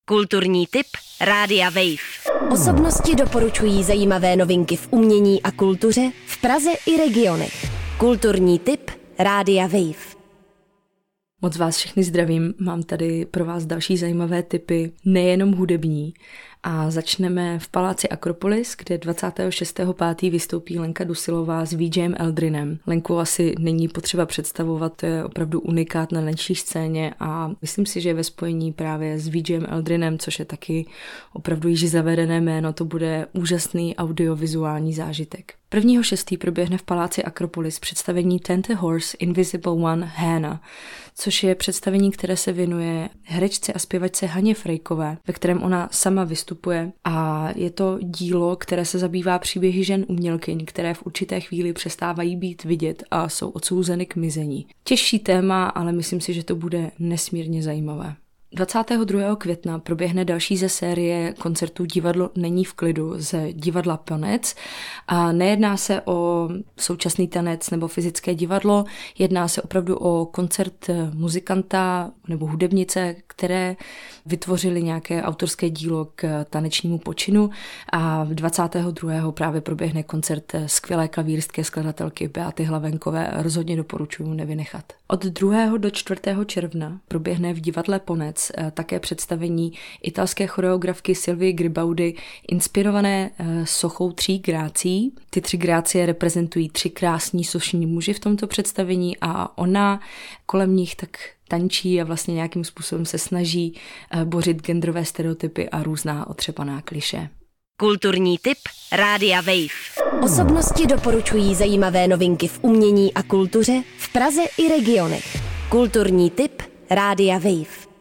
Kulturní tip Rádia Wave. Osobnosti doporučují zajímavé novinky v umění a kultuře v Praze i regionech. Kulturní tip Rádia Wave. Moc vás všechny zdravím, mám tady pro vás další zajímavé tipy, nejenom hudební. A začneme v paláci Akropolis, kde 26.5. vystoupí Lenka Dusilová s VJem Eldrinem. Lenku asi není potřeba představovat, to je opravdu unikát na naší scéně a myslím si, že ve spojení právě s VJem Eldrinem, což je taky opravdu již zavedené jméno, to bude úžasný audiovizuální zážitek. 1.6. proběhne v paláci Akropolis představení Ten the Horse Invisible One Hannah, což je představení, které se věnuje herečce a zpěvačce Haně Frejkové, ve kterém ona sama vystupuje a je to dílo, které se zabývá příběhy žen umělkyň, které v určité chvíli přestávají být vidět a jsou odsouzeny k mizení. Těžší téma, ale myslím si, že to bude nesmírně zajímavé. 22. května proběhne další ze série koncertů Divadlo není v klidu z divadla Ponec. A nejedná se o současný tanec nebo fyzické divadlo, jedná se opravdu o koncert muzikanta nebo hudebnice, které vytvořili nějaké autorské dílo k tanečnímu počinu a 22. právě proběhne koncert skvělé klavírské skladatelky Beaty Hlavenkové, rozhodně doporučuji nevynechat. Od 2. do 4. června proběhne v divadle Ponec také představení italské choreografky Silvie Gribaudy inspirované sochou 3 grácií. Ty 3 grácie reprezentují 3 krásní sošní muži v tomto představení a ona kolem nich tak tančí a vlastně nějakým způsobem se snaží bořit genderové stereotypy a různá otřepaná klišé. Kulturní tip Rádia Wave. Osobnosti doporučují zajímavé novinky v umění a kultuře v Praze i regionech. Kulturní tip Rádia Wave.